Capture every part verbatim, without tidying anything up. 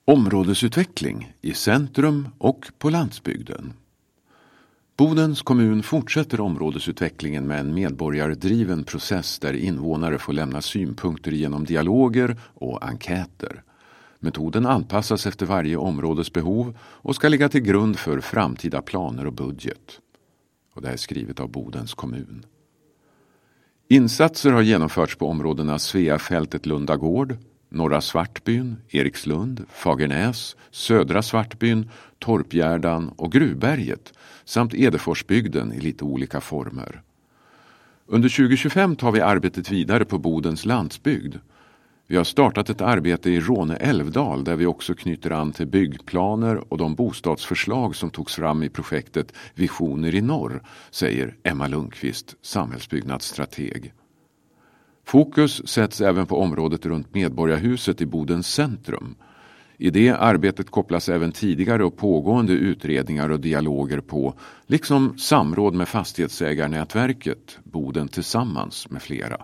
Områdesutveckling i centrum och på landsbygden. Bodens kommun fortsätter områdesutvecklingen med en medborgardriven process där invånare får lämna synpunkter genom dialoger och enkäter. Metoden anpassas efter varje områdes behov och ska ligga till grund för framtida planer och budget. Och det är skrivet av Bodens kommun. Insatser har genomförts på områdena Sveafältet Lundagård, Norra Svartbyn, Erikslund, Fagernäs, Södra Svartbyn, Torpgärdan och Gruvberget samt Edeforsbygden i lite olika former. Under tjugo tjugofem tar vi arbetet vidare på Bodens landsbygd. Vi har startat ett arbete i Råne Älvdal där vi också knyter an till byggplaner och de bostadsförslag som togs fram i projektet Visioner i norr, säger Emma Lundqvist, samhällsbyggnadsstrateg. Fokus sätts även på området runt Medborgarhuset i Bodens centrum. I det arbetet kopplas även tidigare och pågående utredningar och dialoger på, liksom samråd med fastighetsägarnätverket, Boden tillsammans med flera.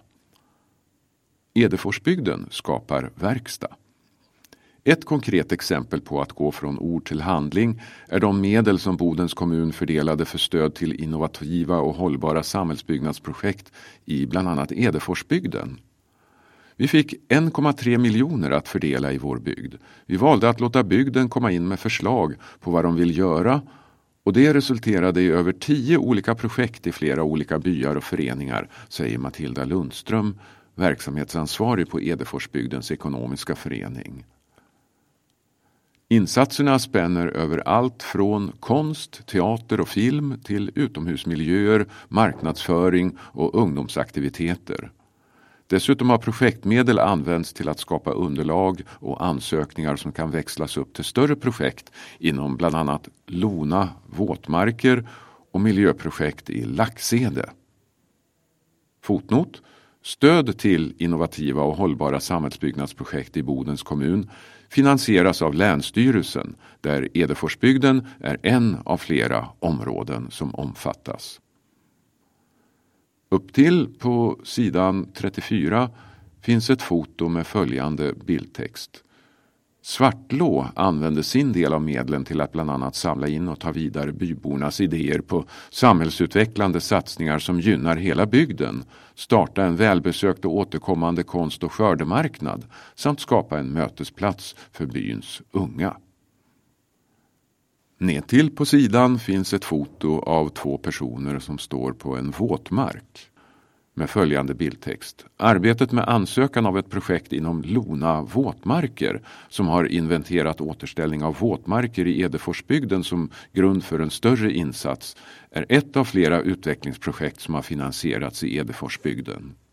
Edeforsbygden skapar verkstad. Ett konkret exempel på att gå från ord till handling är de medel som Bodens kommun fördelade för stöd till innovativa och hållbara samhällsbyggnadsprojekt i bland annat Edeforsbygden. Vi fick en komma tre miljoner att fördela i vår bygd. Vi valde att låta bygden komma in med förslag på vad de vill göra och det resulterade i över tio olika projekt i flera olika byar och föreningar, säger Matilda Lundström, verksamhetsansvarig på Edeforsbygdens ekonomiska förening. Insatserna spänner över allt från konst, teater och film till utomhusmiljöer, marknadsföring och ungdomsaktiviteter. Dessutom har projektmedel använts till att skapa underlag och ansökningar som kan växlas upp till större projekt inom bland annat Lona våtmarker och miljöprojekt i Laxede. Fotnot: stöd till innovativa och hållbara samhällsbyggnadsprojekt i Bodens kommun finansieras av Länsstyrelsen, där Edeforsbygden är en av flera områden som omfattas. Upp till på sidan trettiofyra finns ett foto med följande bildtext. Svartlå använder sin del av medlen till att bland annat samla in och ta vidare bybornas idéer på samhällsutvecklande satsningar som gynnar hela bygden, starta en välbesökt och återkommande konst- och skördemarknad samt skapa en mötesplats för byns unga. Nedtill på sidan finns ett foto av två personer som står på en våtmark med följande bildtext. Arbetet med ansökan av ett projekt inom Lona våtmarker som har inventerat återställning av våtmarker i Edeforsbygden som grund för en större insats är ett av flera utvecklingsprojekt som har finansierats i Edeforsbygden.